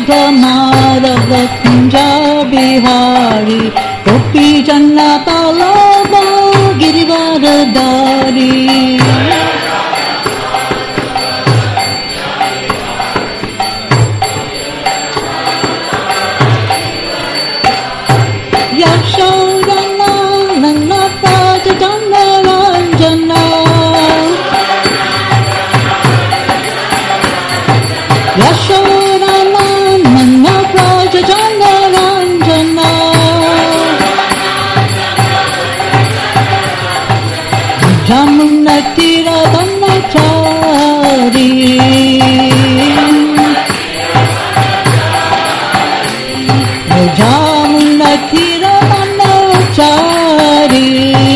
Radha Madhava Kunja Bihari Gopi Janna Ballabha Girivardhari Yashoda Nana Pradana Ranjana Yashoda Nana Pradana Ranjana Jamuna Tira Dhanachari Jamuna Tira Dhanachari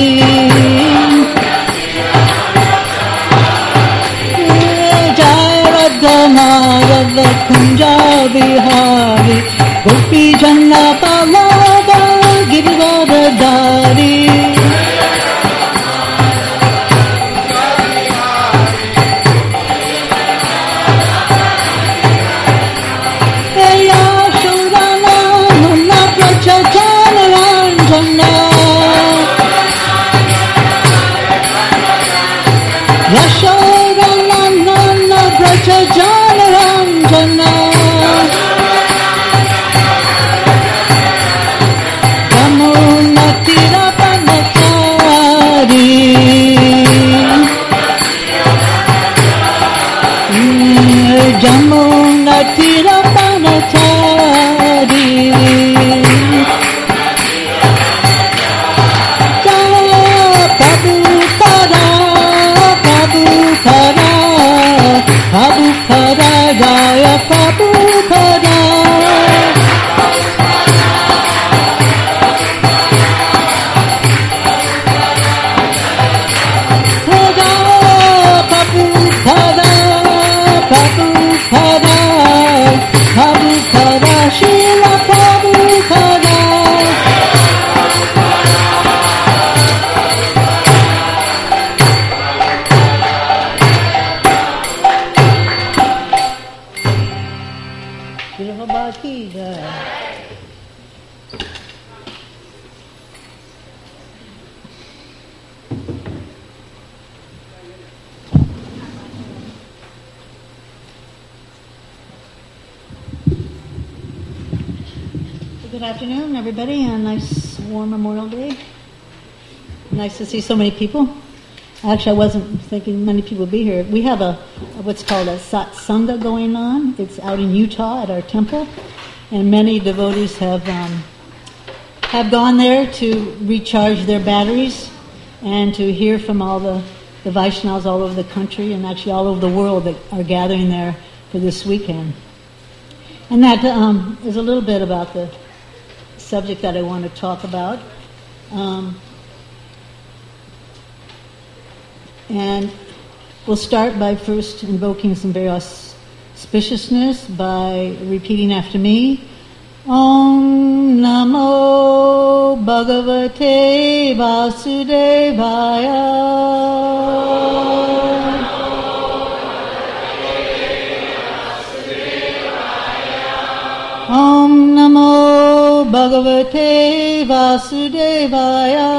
Jai Radha Madhava Kunja Bihari Gopi Janna Ballabha Girivardhari Yashoda Nana Braja Jana Ranjana Yamuna Tira Dhanachari Jamuna Tira Dhanachari Prabhupada Jaya Prabhupada Prabhupada Prabhupada Prabhupada Srila Prabhupada Good afternoon, everybody, and a nice warm Memorial Day. Nice to see so many people. Actually, I wasn't thinking many people would be here. We have what's called a satsanga going on. It's out in Utah at our temple, and many devotees have gone there to recharge their batteries and to hear from all the Vaishnavas all over the country and actually all over the world that are gathering there for this weekend. And that is a little bit about the subject that I want to talk about. And we'll start by first invoking some very auspiciousness by repeating after me. Om Namo Bhagavate Vasudevaya. Om Namo Bhagavate Vasudevaya.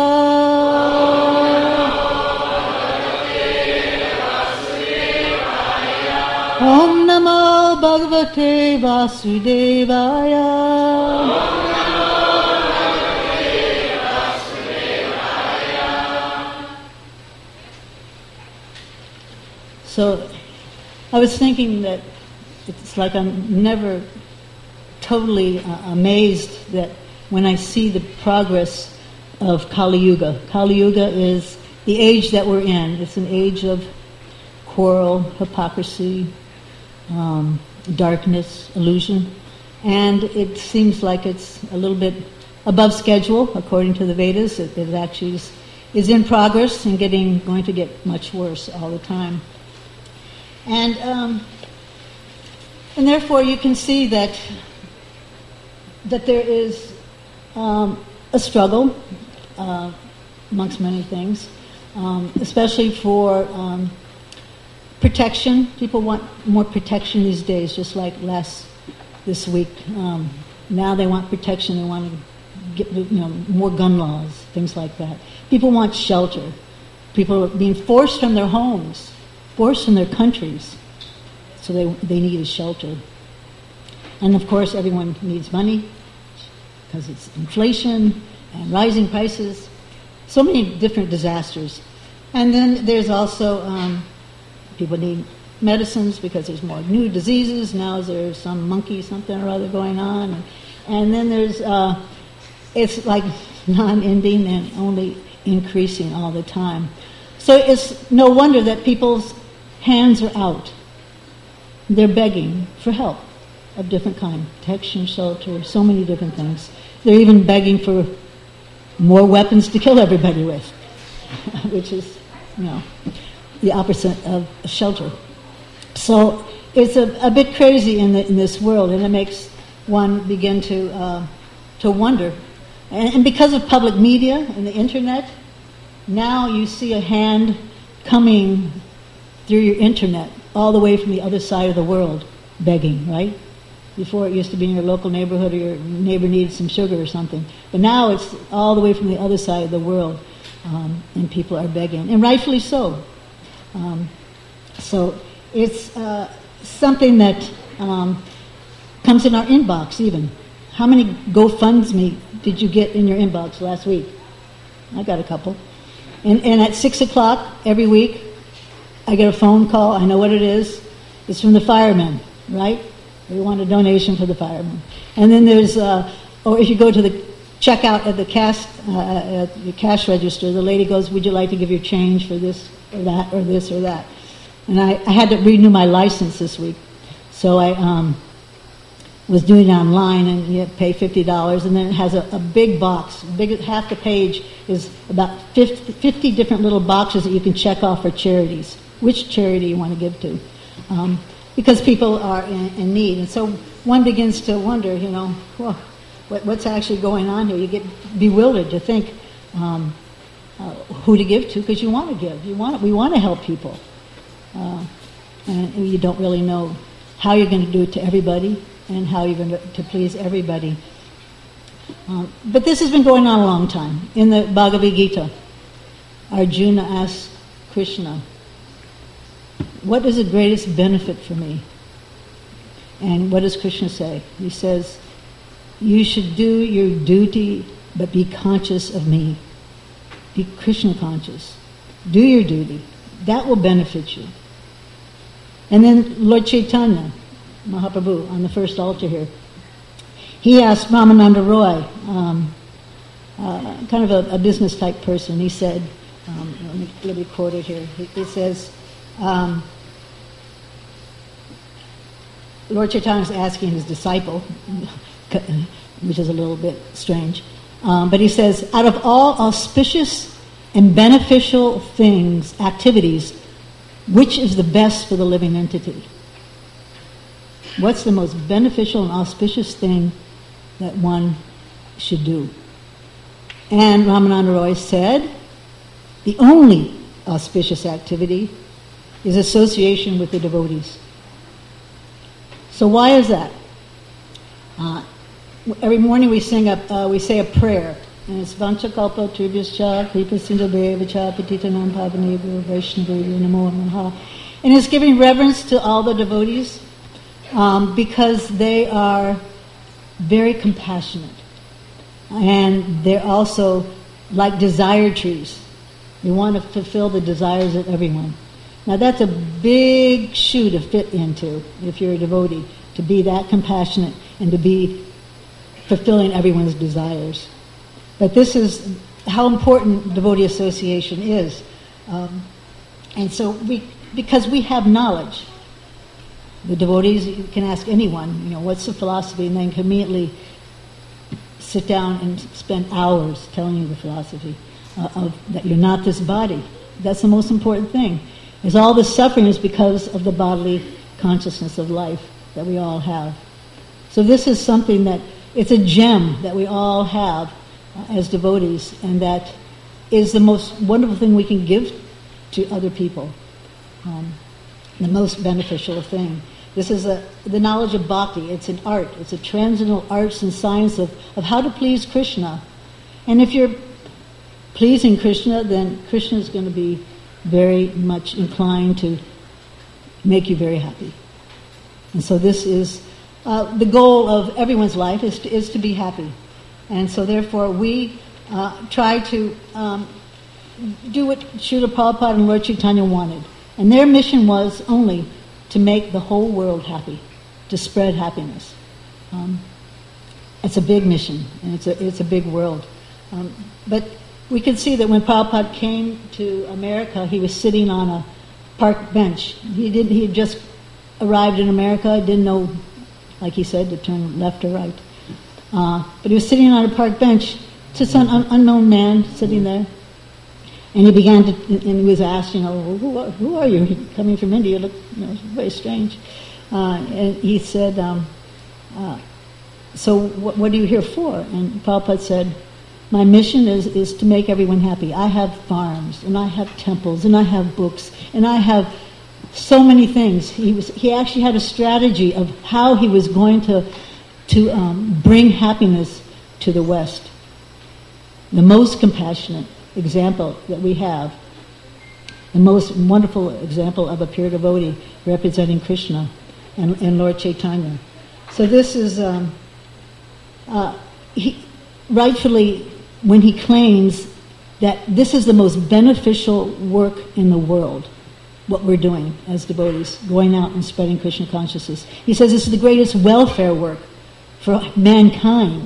Om Namo Bhagavate Vasudevaya. So I was thinking that it's like I'm never totally amazed that when I see the progress of Kali Yuga. Kali Yuga is the age that we're in. It's an age of quarrel, hypocrisy, darkness, illusion, and it seems like it's a little bit above schedule according to the Vedas. It actually is in progress and going to get much worse all the time. And therefore you can see that there is a struggle amongst many things, especially for protection. People want more protection these days, just like last this week. Now they want protection. They want to get more gun laws, things like that. People want shelter. People are being forced from their homes, forced from their countries. So they need a shelter. And of course, everyone needs money because it's inflation and rising prices. So many different disasters. And then there's also people need medicines because there's more new diseases. Now there's some monkey something or other going on. And then there's, it's like non-ending and only increasing all the time. So it's no wonder that people's hands are out. They're begging for help of different kind, protection, shelter, so many different things. They're even begging for more weapons to kill everybody with, which is, the opposite of shelter. So it's a bit crazy in this world, and it makes one begin to wonder. And because of public media and the internet, now you see a hand coming through your internet all the way from the other side of the world begging, right? Before it used to be in your local neighborhood or your neighbor needed some sugar or something. But now it's all the way from the other side of the world, and people are begging, and rightfully so. So it's something that comes in our inbox even. How many GoFundMe did you get in your inbox last week? I got a couple. And at 6 o'clock every week, I get a phone call. I know what it is. It's from the firemen, right? They want a donation for the firemen. And then there's, or if you go to the checkout at the cash register, the lady goes, would you like to give your change for this or that or this or that? And I had to renew my license this week. So I was doing it online, and you pay $50, and then it has a big box. Half the page is about 50 different little boxes that you can check off for charities. Which charity you want to give to. Because people are in need. And so one begins to wonder, what's actually going on here? You get bewildered to think who to give to, because you want to give. We want to help people. And you don't really know how you're going to do it to everybody and how you're going to please everybody. But this has been going on a long time. In the Bhagavad Gita, Arjuna asks Krishna, what is the greatest benefit for me? And what does Krishna say? He says, you should do your duty, but be conscious of me. Be Krishna conscious. Do your duty. That will benefit you. And then Lord Chaitanya, Mahaprabhu, on the first altar here, he asked Ramananda Roy, kind of a business type person, he said, let me quote it here. He says, Lord Chaitanya is asking his disciple, which is a little bit strange, but he says, out of all auspicious and beneficial things, activities, which is the best for the living entity? What's the most beneficial and auspicious thing that one should do? And Ramananda Roy said, the only auspicious activity is association with the devotees. So why is that? Every morning we say a prayer, and it's Vanchakalpa Tribhyascha Kripa Sindhubevacha Patitanam Pavanebhyo Vaishnavaya Namo Namaha. And it's giving reverence to all the devotees because they are very compassionate. And they're also like desire trees. They want to fulfill the desires of everyone. Now that's a big shoe to fit into if you're a devotee, to be that compassionate and to be fulfilling everyone's desires. But this is how important devotee association is. And so because we have knowledge, the devotees, you can ask anyone, what's the philosophy, and then can immediately sit down and spend hours telling you the philosophy of that you're not this body. That's the most important thing. Is all the suffering is because of the bodily consciousness of life that we all have. So this is something that, it's a gem that we all have as devotees, and that is the most wonderful thing we can give to other people. The most beneficial thing. This is the knowledge of bhakti. It's an art. It's a transcendental arts and science of how to please Krishna. And if you're pleasing Krishna, then Krishna is going to be very much inclined to make you very happy. And so this is the goal of everyone's life is to be happy. And so therefore we try to do what Srila Prabhupada and Lord Chaitanya wanted. And their mission was only to make the whole world happy, to spread happiness. It's a big mission, and it's a big world. But we can see that when Prabhupada came to America, he was sitting on a park bench. He had just arrived in America, didn't know, like he said, to turn left or right. But he was sitting on a park bench, just an unknown man sitting there. And he began to, and he was asked, who are you? You're coming from India, you look very strange. And he said, so what are you here for? And Prabhupada said, my mission is to make everyone happy. I have farms, and I have temples, and I have books, and I have so many things. He actually had a strategy of how he was going to bring happiness to the West. The most compassionate example that we have, the most wonderful example of a pure devotee representing Krishna and Lord Chaitanya. So this is he rightfully, when he claims that this is the most beneficial work in the world, what we're doing as devotees, going out and spreading Krishna consciousness. He says this is the greatest welfare work for mankind.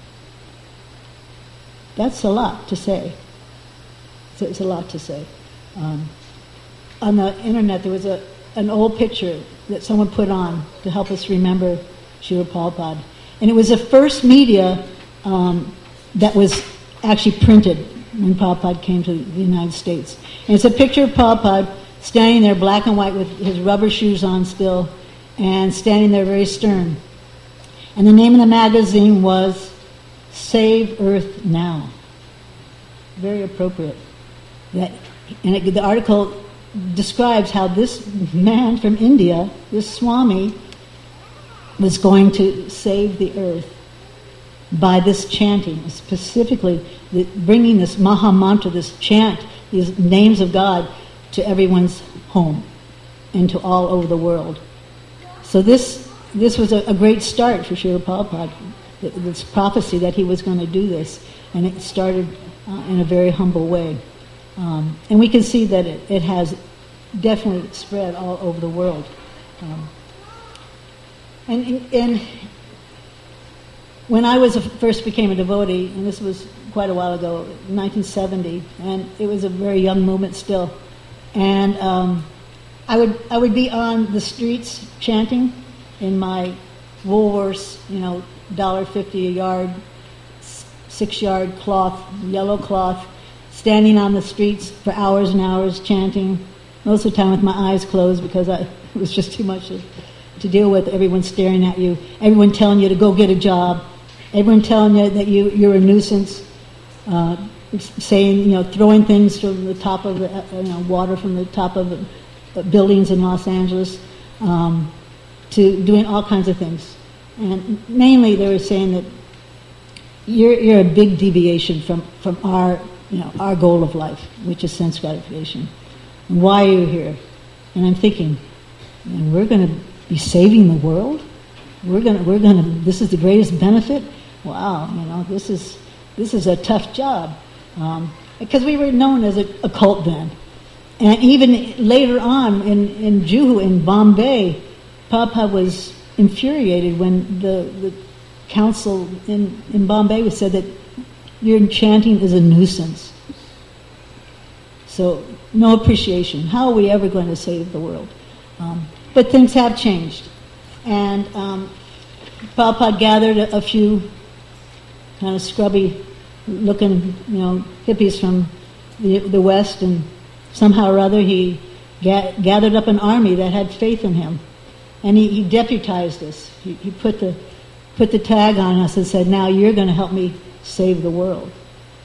That's a lot to say. It's a lot to say. On the internet there was an old picture that someone put on to help us remember Srila Prabhupada. And it was the first media that was actually printed when Prabhupada came to the United States. And it's a picture of Prabhupada standing there black and white with his rubber shoes on still and standing there very stern. And the name of the magazine was Save Earth Now. Very appropriate. The article describes how this man from India, this Swami, was going to save the earth by this chanting, specifically bringing this Maha Mantra, this chant, these names of God to everyone's home and to all over the world. So this was a great start for Srila Prabhupada, this prophecy that he was going to do this, and it started in a very humble way. And we can see that it has definitely spread all over the world. And when I first became a devotee, and this was quite a while ago, 1970, and it was a very young movement still, and I would be on the streets chanting in my Woolworths, $1.50 a yard, 6-yard cloth, yellow cloth, standing on the streets for hours and hours chanting, most of the time with my eyes closed because it was just too much to deal with. Everyone staring at you, everyone telling you to go get a job, everyone telling you that you're a nuisance, saying, throwing things from the top of the, water from the top of the buildings in Los Angeles, to doing all kinds of things. And mainly they were saying that you're a big deviation from our goal of life, which is sense gratification. Why are you here? And I'm thinking, and we're going to be saving the world? This is the greatest benefit? Wow, this is a tough job. Because we were known as a cult then. And even later on in Juhu, in Bombay, Prabhupada was infuriated when the council in Bombay said that your chanting is a nuisance. So, no appreciation. How are we ever going to save the world? But things have changed. And Prabhupada gathered a few kind of scrubby-looking, hippies from the West, and somehow or other he gathered up an army that had faith in him. And he deputized us. He put the tag on us and said, now you're going to help me save the world.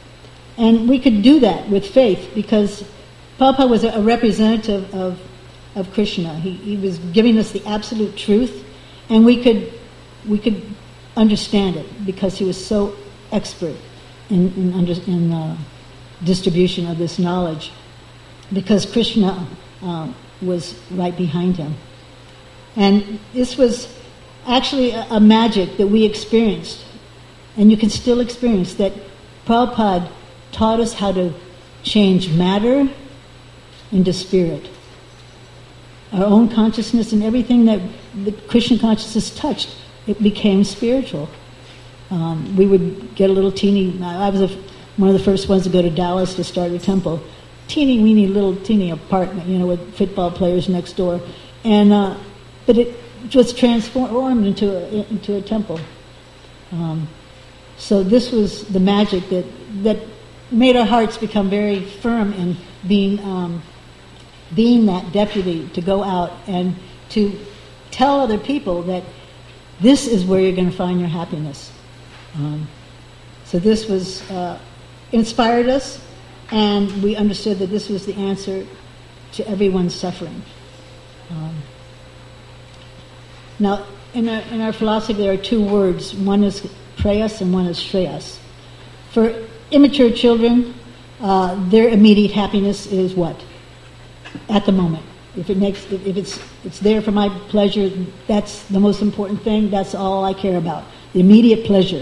And we could do that with faith because Prabhupada was a representative of of Krishna. He was giving us the absolute truth, and we could understand it because he was so expert in distribution of this knowledge, because Krishna was right behind him. And this was actually a magic that we experienced, and you can still experience, that Prabhupada taught us how to change matter into spirit. Our own consciousness and everything that the Krishna consciousness touched, it became spiritual. We would get a little teeny, I was one of the first ones to go to Dallas to start a temple. Teeny weeny little teeny apartment, with football players next door. And but it was transformed into a temple. So this was the magic that made our hearts become very firm in being that deputy to go out and to tell other people that this is where you're going to find your happiness. So this was inspired us, and we understood that this was the answer to everyone's suffering. Now, in our philosophy, there are two words. One is prayas and one is shreyas. For immature children, their immediate happiness is what? At the moment. If it's there for my pleasure, that's the most important thing. That's all I care about. The immediate pleasure.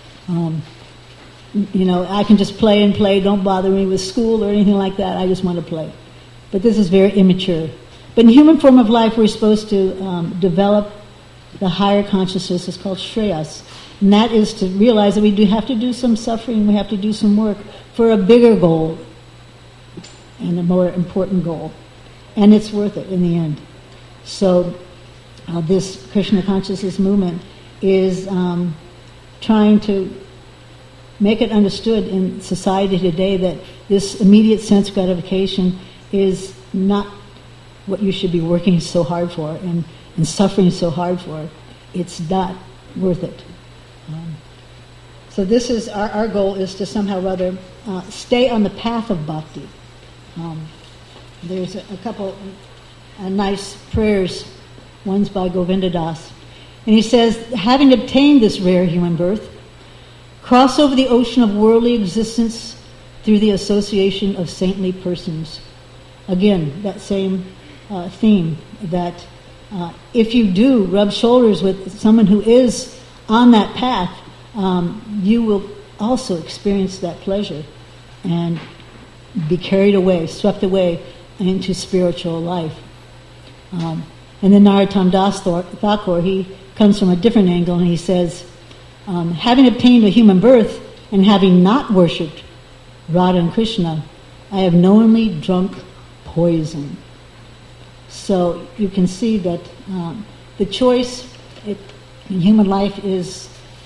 I can just play and play. Don't bother me with school or anything like that. I just want to play. But this is very immature. But in human form of life, we're supposed to develop the higher consciousness. It's called shreyas. And that is to realize that we do have to do some suffering. We have to do some work for a bigger goal and a more important goal. And it's worth it in the end. So this Krishna consciousness movement is trying to make it understood in society today that this immediate sense gratification is not what you should be working so hard for and suffering so hard for. It's not worth it. So this is our goal, is to somehow or other stay on the path of bhakti. There's a couple nice prayers. One's by Govinda Das. And he says, having obtained this rare human birth, cross over the ocean of worldly existence through the association of saintly persons. Again, that same theme, that if you do rub shoulders with someone who is on that path, you will also experience that pleasure and be carried away, swept away into spiritual life. And then Narottam Das Thakur, he comes from a different angle, and he says, having obtained a human birth and having not worshipped Radha and Krishna, I have knowingly drunk poison. So you can see that the choice in human life is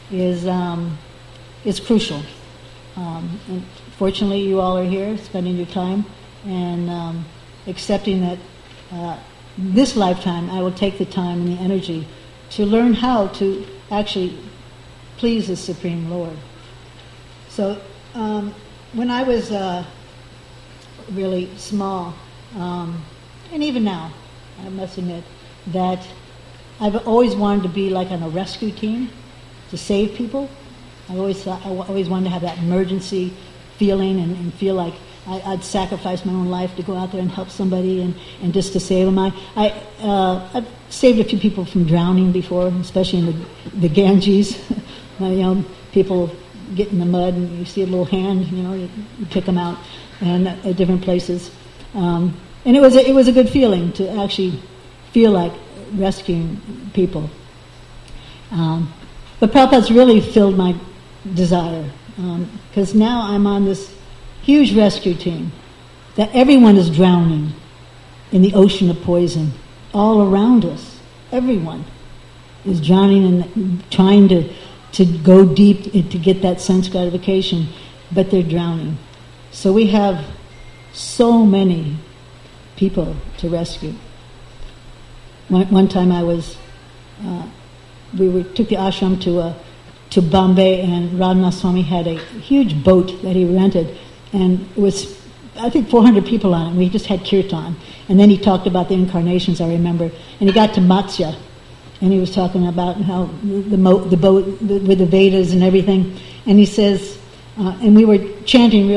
crucial. And fortunately, you all are here, spending your time and accepting that this lifetime I will take the time and the energy to learn how to actually please the Supreme Lord. So when I was really small, and even now, I must admit that I've always wanted to be like on a rescue team to save people. I always wanted to have that emergency feeling and feel like I'd sacrifice my own life to go out there and help somebody and just to save them. I've saved a few people from drowning before, especially in the Ganges. People get in the mud and you see a little hand, you pick them out, and at different places. And it was a good feeling to actually feel like rescuing people. But Prabhupada's really filled my desire, because now I'm on this huge rescue team that everyone is drowning in the ocean of poison all around us. Everyone is drowning and trying to go deep to get that sense gratification, but they're drowning. So we have so many people to rescue. One time we took the ashram to Bombay, and Radhanath Swami had a huge boat that he rented, and it was I think 400 people on it. We just had kirtan. And then he talked about the incarnations, I remember. And he got to Matsya. And he was talking about how the boat with the Vedas and everything. And he says, and we were chanting,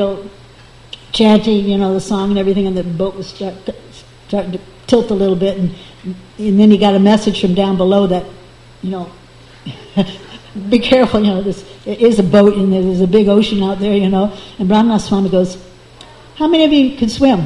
the song and everything, and the boat was starting to tilt a little bit. And then he got a message from down below that, be careful, it is a boat and there's a big ocean out there, And Brahma Swami goes, how many of you can swim?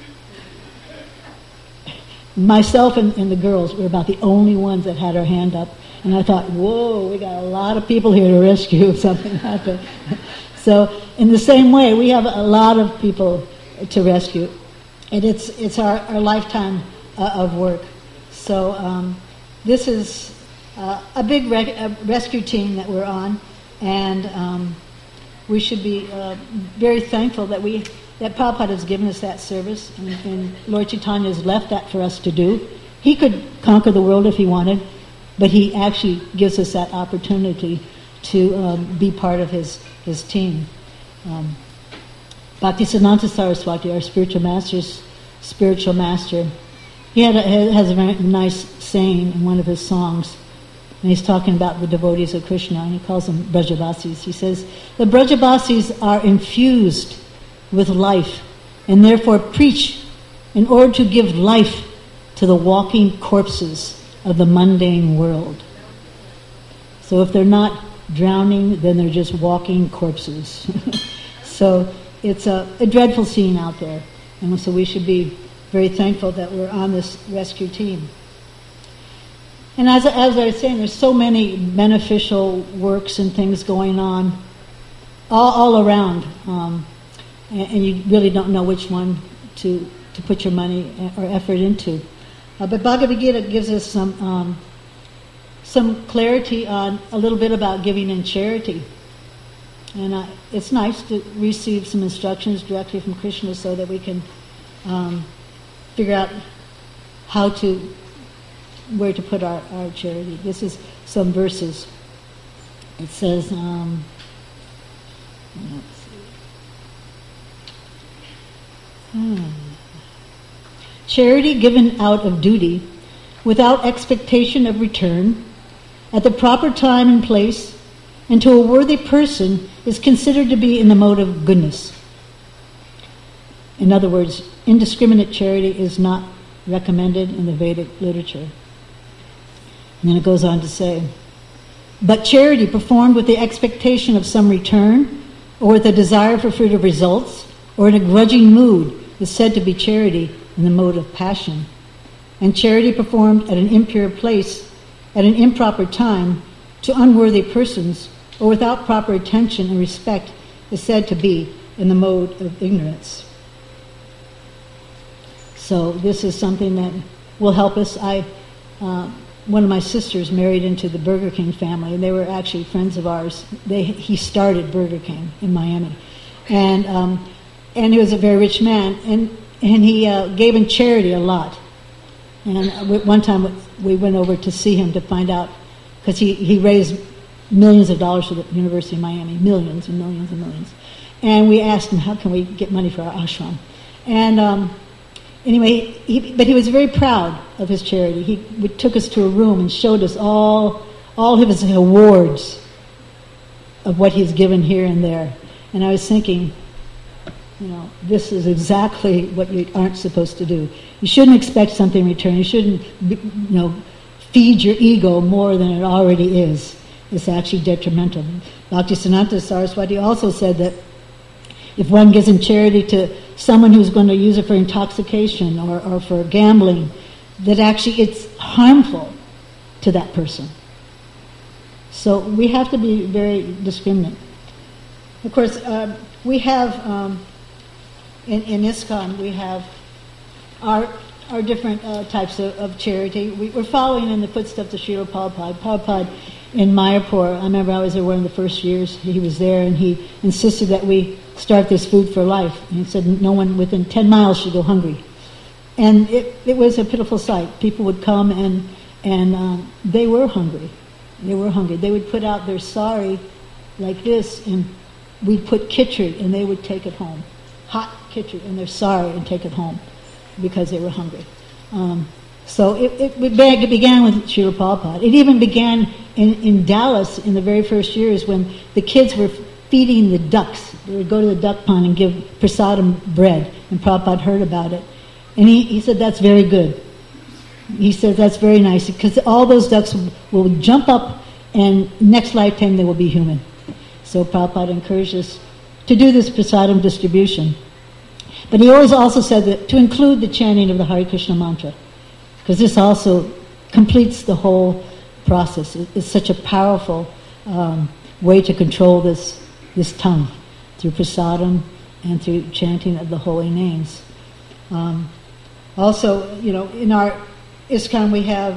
Myself and the girls were about the only ones that had our hand up. And I thought, whoa, we got a lot of people here to rescue if something happened. So in the same way, we have a lot of people to rescue. And it's our lifetime of work. So this is a big rescue team that we're on. And we should be very thankful that Prabhupada has given us that service, and Lord Chaitanya has left that for us to do. He could conquer the world if he wanted, but he actually gives us that opportunity to be part of his team. Bhaktisiddhanta Saraswati, our spiritual master, he has a very nice saying in one of his songs, and he's talking about the devotees of Krishna, and he calls them Brajavasis. He says, the Brajavasis are infused with life, and therefore preach in order to give life to the walking corpses of the mundane world. So if they're not drowning, then they're just walking corpses. So it's a dreadful scene out there, and so we should be very thankful that we're on this rescue team. And as I was saying, there's so many beneficial works and things going on all around. And you really don't know which one to put your money or effort into. But Bhagavad Gita gives us some clarity on a little bit about giving in charity. And it's nice to receive some instructions directly from Krishna so that we can figure out where to put our charity. This is some verses. It says, charity given out of duty, without expectation of return, at the proper time and place, and to a worthy person, is considered to be in the mode of goodness. In other words, indiscriminate charity is not recommended in the Vedic literature. And then it goes on to say, but charity performed with the expectation of some return, or with a desire for fruit of results, or in a grudging mood, is said to be charity in the mode of passion. And charity performed at an impure place, at an improper time, to unworthy persons, or without proper attention and respect, is said to be in the mode of ignorance. So this is something that will help us. One of my sisters married into the Burger King family, and they were actually friends of ours. He started Burger King in Miami. And he was a very rich man, and he gave in charity a lot. And one time we went over to see him to find out, because he raised millions of dollars for the University of Miami, millions and millions and millions. And we asked him, how can we get money for our ashram? And anyway, but he was very proud of his charity. He took us to a room and showed us all of his awards of what he's given here and there. And I was thinking, this is exactly what you aren't supposed to do. You shouldn't expect something in return. You shouldn't, feed your ego more than it already is. It's actually detrimental. Bhaktisiddhanta Saraswati also said that if one gives in charity to someone who's going to use it for intoxication or for gambling, that actually it's harmful to that person. So we have to be very discriminate. Of course, we have, in ISKCON, we have our different types of charity. We're following in the footsteps of Srila Prabhupada. Prabhupada in Mayapur, I remember I was there one of the first years he was there, and he insisted that we start this Food for Life. And he said no one within 10 miles should go hungry. And it was a pitiful sight. People would come and they were hungry. They were hungry. They would put out their sari like this, and we'd put khichdi, and they would take it home. Hot khichdi, and they're sorry, and take it home because they were hungry. So it began with Srila Prabhupada. It even began in Dallas in the very first years when the kids were feeding the ducks. They would go to the duck pond and give prasadam bread, and Prabhupada heard about it. And he said, that's very good. He said, that's very nice, because all those ducks will jump up, and next lifetime they will be human. So Prabhupada encouraged us to do this prasadam distribution. But he always also said that to include the chanting of the Hare Krishna mantra, because this also completes the whole process. It's such a powerful way to control this tongue through prasadam and through chanting of the holy names. Also, in our ISKCON we have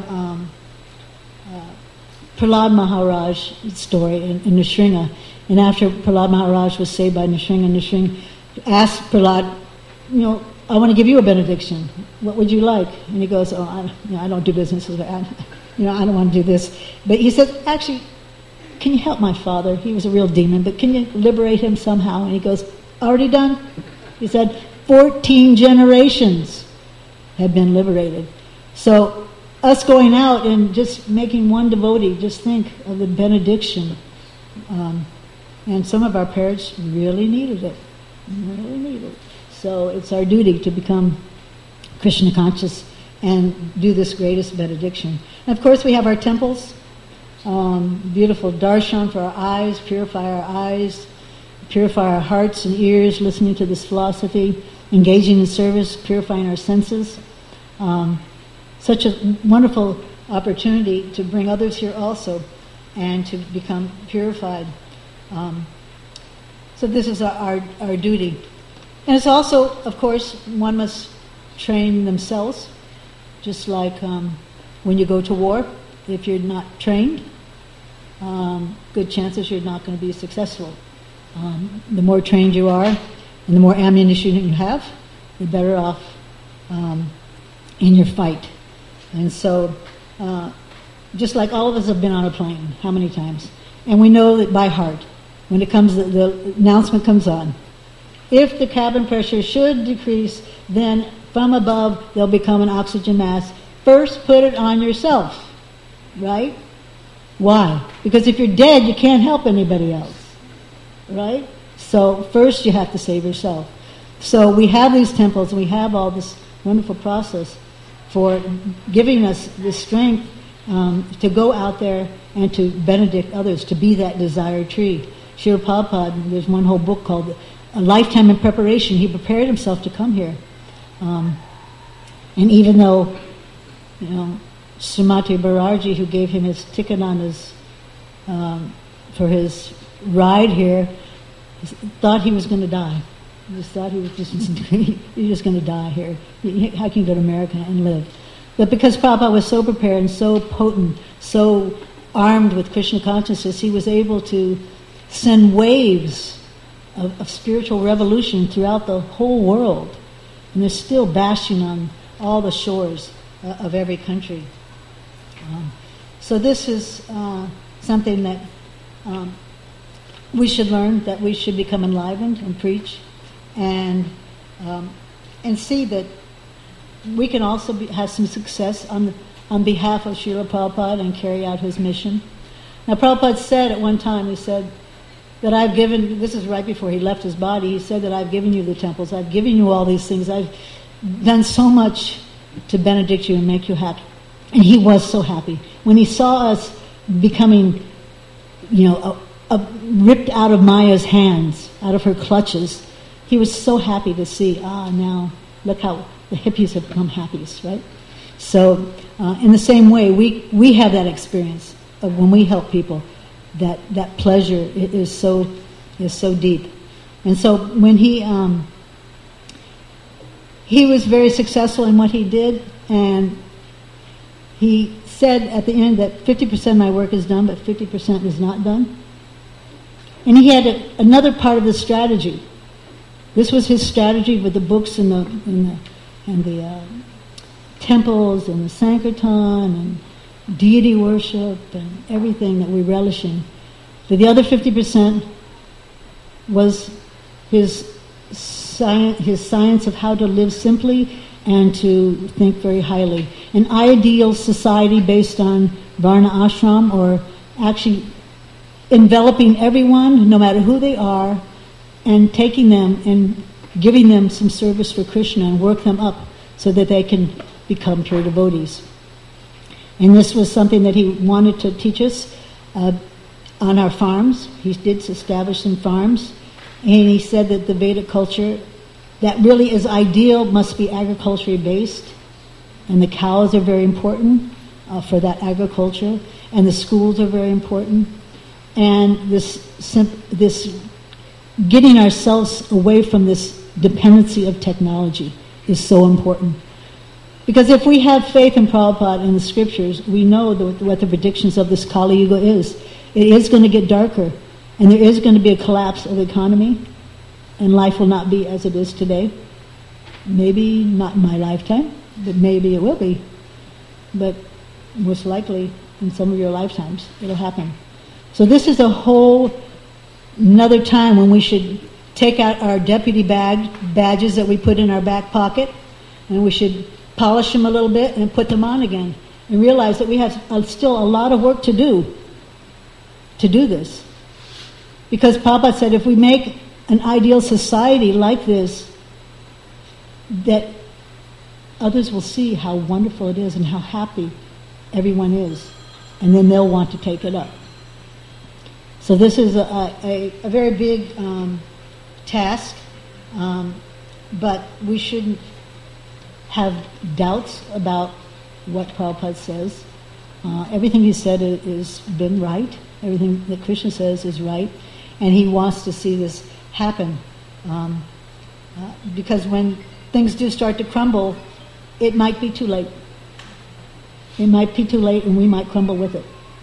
Prahlad Maharaj story in Nrsinga. And after Prahlad Maharaj was saved by Nrsinga, Nrsinga asked Prahlad, I want to give you a benediction. What would you like? And he goes, I don't do business with that. I don't want to do this. But he said, actually, can you help my father? He was a real demon, but can you liberate him somehow? And he goes, already done? He said, 14 generations have been liberated. So us going out and just making one devotee, just think of the benediction. And some of our parents really needed it. So it's our duty to become Krishna conscious and do this greatest benediction. And of course we have our temples, beautiful darshan for our eyes, purify our hearts and ears, listening to this philosophy, engaging in service, purifying our senses. Such a wonderful opportunity to bring others here also and to become purified. So this is our duty. And it's also, of course, one must train themselves, just like when you go to war. If you're not trained, good chances you're not going to be successful. The more trained you are, and the more ammunition you have, the better off in your fight. And so, just like all of us have been on a plane, how many times? And we know that by heart, when it comes, the announcement comes on. If the cabin pressure should decrease, then from above there'll become an oxygen mask. First, put it on yourself, right? Why? Because if you're dead, you can't help anybody else, right? So first you have to save yourself. So we have these temples, and we have all this wonderful process for giving us the strength to go out there and to benedict others, to be that desired tree. Srila Prabhupada, there's one whole book called A Lifetime in Preparation. He prepared himself to come here. And even though, Srimati Bhararji, who gave him his ticket on his, for his ride here, thought he was going to die. He just thought he was just going to die here. How can you go to America and live? But because Prabhupada was so prepared and so potent, so armed with Krishna consciousness, he was able to send waves of spiritual revolution throughout the whole world. And they're still bashing on all the shores of every country. So this is something that we should learn, that we should become enlivened and preach, and see that we can also have some success on behalf of Srila Prabhupada and carry out his mission. Now Prabhupada said at one time, he said that I've given, this is right before he left his body, he said that I've given you the temples, I've given you all these things, I've done so much to benedict you and make you happy. And he was so happy. When he saw us becoming, ripped out of Maya's hands, out of her clutches, he was so happy to see, now look how the hippies have become happiest, right? So in the same way, we have that experience of when we help people, that pleasure is so deep. And so when he was very successful in what he did, and he said at the end that 50% of my work is done, but 50% is not done. And he had another part of the strategy. This was his strategy with the books and the temples and the Sankirtan and deity worship and everything that we relish in. But the other 50% was his his science of how to live simply and to think very highly. An ideal society based on Varna Ashram, or actually enveloping everyone, no matter who they are, and taking them and giving them some service for Krishna and work them up so that they can become pure devotees. And this was something that he wanted to teach us on our farms. He did establish some farms, and he said that the Vedic culture that really is ideal must be agriculturally based, and the cows are very important for that agriculture, and the schools are very important, and this getting ourselves away from this dependency of technology is so important. Because if we have faith in Prabhupada and the scriptures, we know what the predictions of this Kali Yuga is. It is going to get darker, and there is going to be a collapse of the economy, and life will not be as it is today. Maybe not in my lifetime, but maybe it will be. But most likely in some of your lifetimes it'll happen. So this is a whole another time when we should take out our deputy badges that we put in our back pocket, and we should polish them a little bit and put them on again, and realize that we have still a lot of work to do this. Because Prabhupada said if we make an ideal society like this, that others will see how wonderful it is and how happy everyone is, and then they'll want to take it up. So this is a very big task, but we shouldn't have doubts about what Prabhupada says. Everything he said has been right. Everything that Krishna says is right, and he wants to see this happen. Because when things do start to crumble, it might be too late. It might be too late, and we might crumble with it.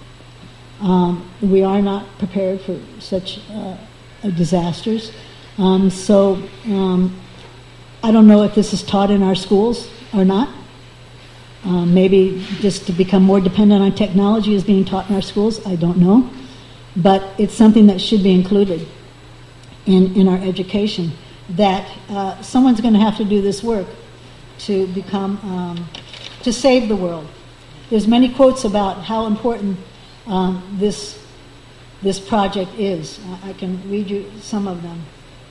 We are not prepared for such disasters. So I don't know if this is taught in our schools or not. Maybe just to become more dependent on technology is being taught in our schools. I don't know. But it's something that should be included in our education, that someone's going to have to do this work to become, to save the world. There's many quotes about how important this project is. I can read you some of them.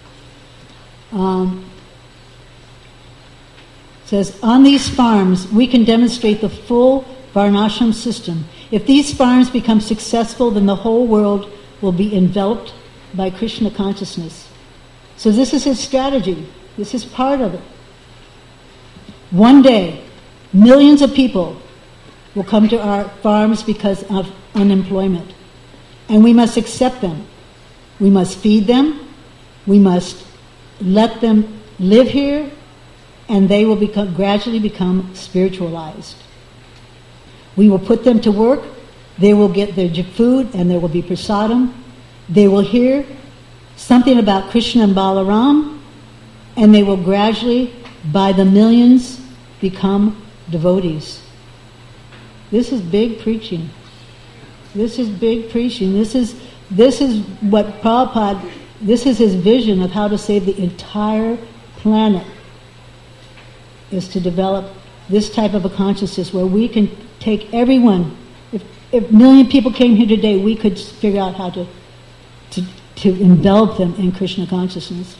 It says, on these farms we can demonstrate the full Varnashram system. If these farms become successful, then the whole world will be enveloped by Krishna consciousness. So this is his strategy. This is part of it. One day, millions of people will come to our farms because of unemployment. And we must accept them. We must feed them. We must let them live here, and they will gradually become spiritualized. We will put them to work. They will get their food, and there will be prasadam. They will hear something about Krishna and Balaram, and they will gradually, by the millions, become devotees. This is big preaching. This is big preaching. This is what Prabhupada, this is his vision of how to save the entire planet, is to develop this type of a consciousness where we can take everyone. If a million people came here today, we could figure out how to envelop them in Krishna consciousness.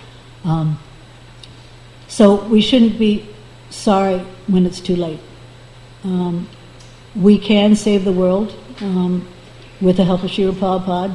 So we shouldn't be sorry when it's too late. We can save the world with the help of Srila Prabhupada,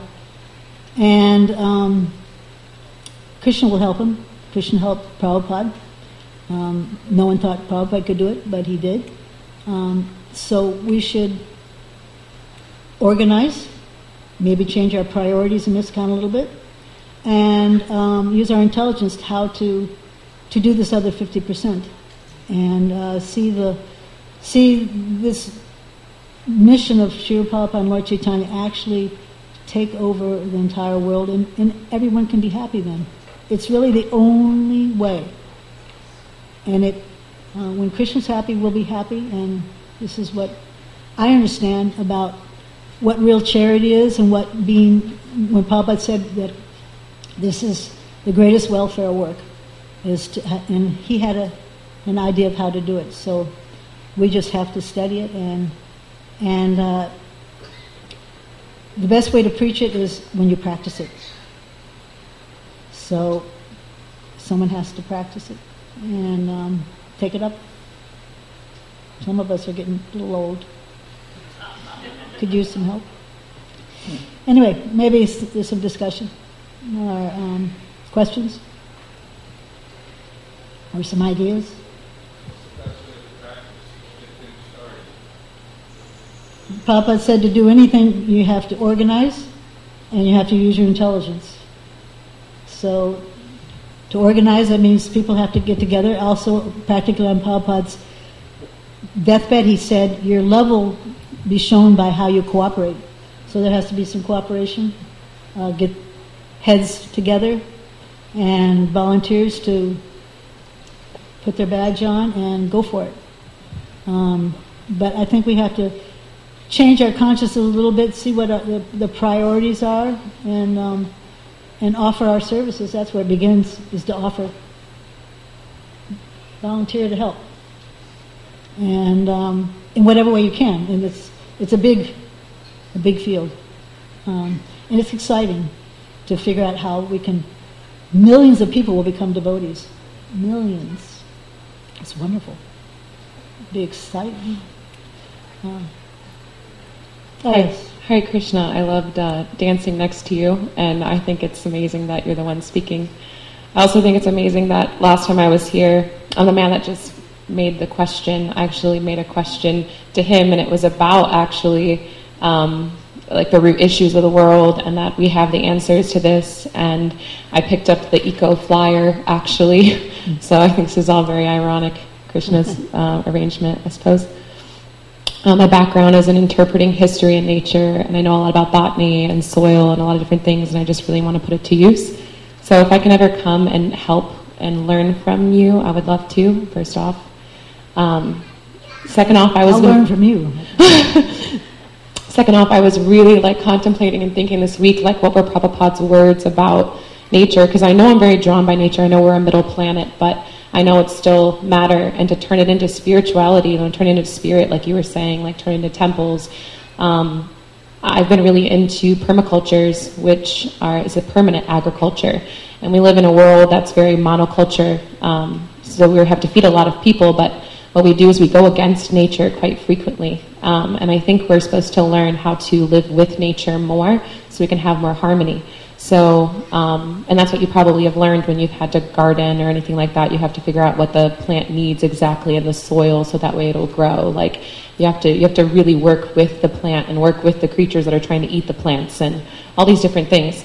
and Krishna will help him. Krishna helped Prabhupada. No one thought Prabhupada could do it, but he did. So we should organize, maybe change our priorities in ISKCON a little bit, and use our intelligence how to do this other 50%, and see this mission of Srila Prabhupada and Lord Chaitanya actually take over the entire world, and everyone can be happy then. It's really the only way. And when Krishna's happy, we'll be happy, and this is what I understand about what real charity is, and when Prabhupada said that this is the greatest welfare work is to, and he had an idea of how to do it. So we just have to study it, and the best way to preach it is when you practice it. So someone has to practice it and take it up. Some of us are getting a little old. Could use some help. Anyway, maybe there's some discussion or questions or some ideas. Papa said to do anything, you have to organize and you have to use your intelligence. So to organize, that means people have to get together. Also, practically on Papa's deathbed, he said, your love will be shown by how you cooperate. So there has to be some cooperation. Get heads together and volunteers to put their badge on and go for it. But I think we have to change our consciousness a little bit, see what the priorities are, and offer our services. That's where it begins, is to offer. Volunteer to help. And in whatever way you can. And it's a big field. And it's exciting to figure out how we can, millions of people will become devotees. Millions. It's wonderful. It'll be exciting. Hare Krishna, I loved dancing next to you, and I think it's amazing that you're the one speaking. I also think it's amazing that last time I was here, the man that just made the question, I actually made a question to him, and it was about actually like the root issues of the world, and that we have the answers to this. And I picked up the eco flyer actually, so I think this is all very ironic, Krishna's arrangement, I suppose. My background is in interpreting history and nature, and I know a lot about botany and soil and a lot of different things, and I just really want to put it to use. So if I can ever come and help and learn from you, I would love to, first off. Second off, I'll learn from you. Second off, I was really contemplating and thinking this week, what were Prabhupada's words about nature? Because I know I'm very drawn by nature. I know we're a middle planet, but I know it's still matter. And to turn it into spirituality, turn it into spirit, like you were saying, turn it into temples. I've been really into permacultures, which is a permanent agriculture. And we live in a world that's very monoculture. So we have to feed a lot of people, but what we do is we go against nature quite frequently. And I think we're supposed to learn how to live with nature more so we can have more harmony. So, and that's what you probably have learned when you've had to garden or anything like that. You have to figure out what the plant needs exactly in the soil so that way it'll grow. You have to really work with the plant and work with the creatures that are trying to eat the plants and all these different things.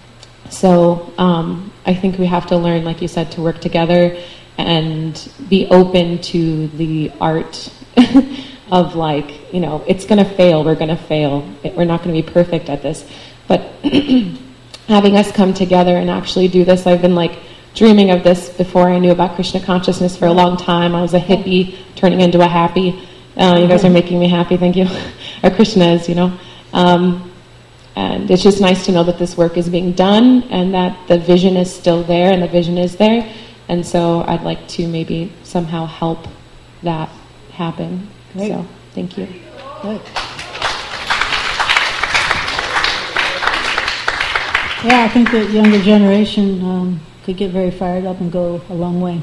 So I think we have to learn, like you said, to work together and be open to the art of it's going to fail, we're going to fail. We're not going to be perfect at this. But having us come together and actually do this, I've been dreaming of this before I knew about Krishna consciousness for a long time. I was a hippie turning into a happy. You guys are making me happy, thank you. Or Krishna is, And it's just nice to know that this work is being done and that the vision is still there and the vision is there. And so I'd like to maybe somehow help that happen. Great. So, thank you. Great. Yeah, I think the younger generation could get very fired up and go a long way.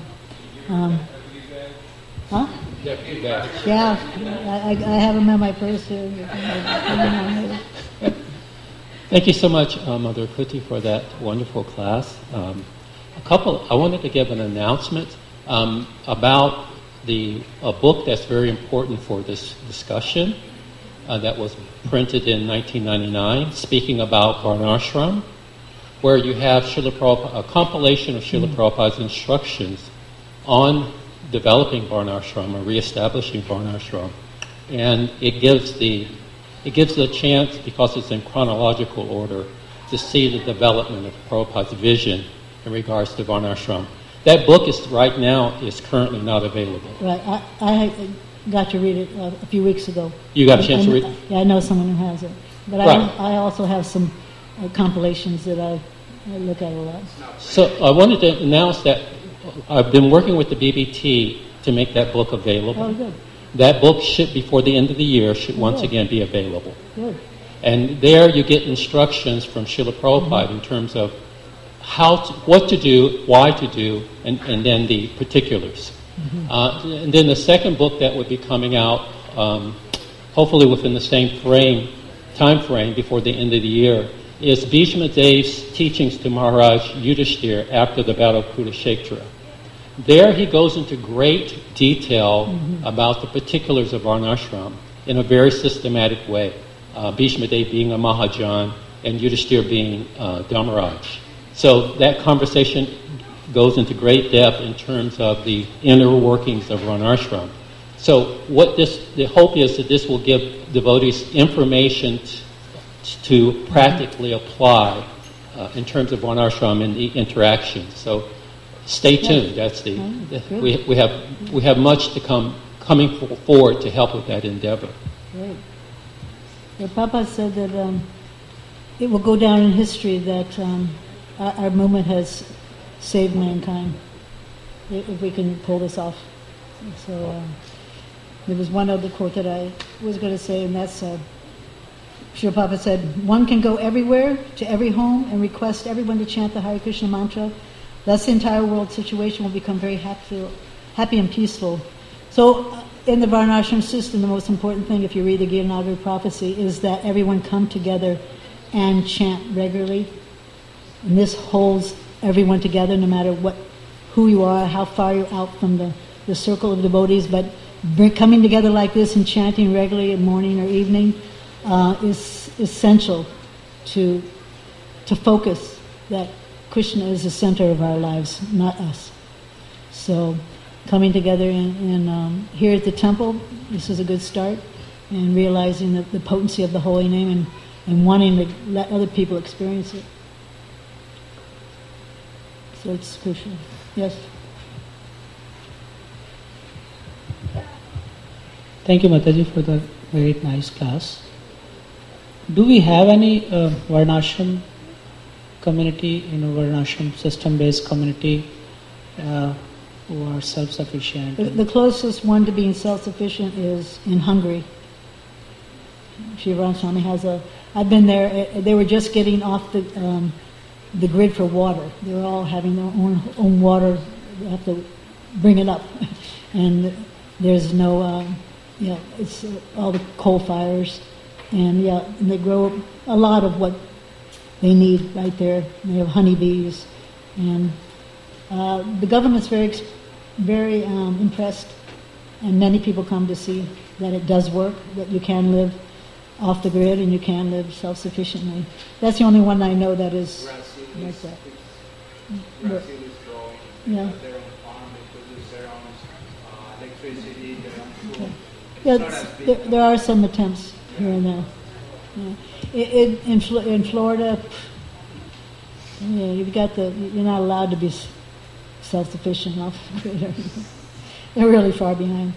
Huh? Yeah, I have them in my purse here. Thank you so much, Mother Kuti, for that wonderful class. I wanted to give an announcement about a book that's very important for this discussion that was printed in 1999, speaking about Varnashram, where you have a compilation of Srila Prabhupada's instructions on developing Varnashram or reestablishing Varnashram. And it gives the chance, because it's in chronological order, to see the development of Prabhupada's vision in regards to Varnashram. That book is currently not available. Right, I got to read it a few weeks ago. You got a chance to read it? Yeah, I know someone who has it. But right. I also have some compilations that I I look at it a lot. So I wanted to announce that I've been working with the BBT to make that book available. Oh, good. That book should, before the end of the year, should once good. again be available. Good. And there you get instructions from Srila Prabhupada in terms of what to do, why to do, and then the particulars. And then the second book that would be coming out, hopefully within the same time frame before the end of the year, is Bhishma Dev's teachings to Maharaj Yudhishthira after the Battle of Kurukshetra. There he goes into great detail about the particulars of Varnashram in a very systematic way. Bhishma Dev being a Mahajan and Yudhishthira being Dharmaraj. So that conversation goes into great depth in terms of the inner workings of Varnashram. So the hope is that this will give devotees information to practically apply in terms of Varnashram and the interaction. So stay tuned. That's we have much to coming forward to help with that endeavor. Great. Yeah, Papa said that it will go down in history that our movement has saved mankind if we can pull this off. So there was one other quote that I was going to say, and that's Srila Prabhupada said, "One can go everywhere, to every home, and request everyone to chant the Hare Krishna mantra. Thus the entire world situation will become very happy and peaceful." So in the Varnashram system, the most important thing, if you read the Gita Nagari prophecy, is that everyone come together and chant regularly. And this holds everyone together, no matter who you are, how far you're out from the circle of devotees. But coming together like this and chanting regularly in morning or evening is essential to focus that Krishna is the center of our lives, not us. So coming together and here at the temple, this is a good start, and realizing the potency of the holy name and wanting to let other people experience it. So it's crucial. Yes? Thank you, Mataji, for the very nice class. Do we have any Varnashram community, Varnashram system-based community who are self-sufficient? The closest one to being self-sufficient is in Hungary. Sri Ramswami has I've been there. They were just getting off the grid for water. They were all having their own water. They have to bring it up, and there's no, it's all the coal fires, and they grow a lot of what they need right there. They have honeybees, and the government's very impressed, and many people come to see that it does work, that you can live off the grid and you can live self-sufficiently. That's the only one I know that is like that. Brazil is growing. Yeah. Their own farm, they produce their own electricity, their own food. Yeah, It's not as big. there are some attempts here and there. Yeah. In Florida, you're not allowed to be self-sufficient enough. They're really far behind.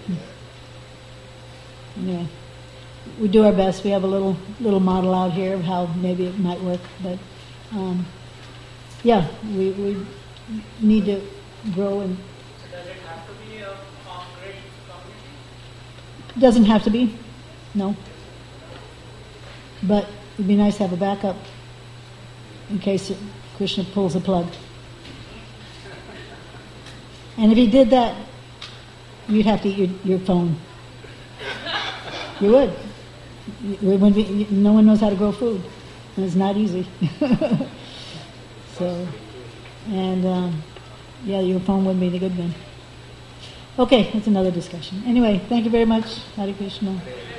Anyway, we do our best. We have a little model out here of how maybe it might work, but we need to grow. And Does it have to be a great community? doesn't have to be, no. But it'd be nice to have a backup in case Krishna pulls a plug. And if he did that, you'd have to eat your phone. You would. No one knows how to grow food. And it's not easy. So, and your phone wouldn't be the good one. Okay, that's another discussion. Anyway, thank you very much. Hare Krishna.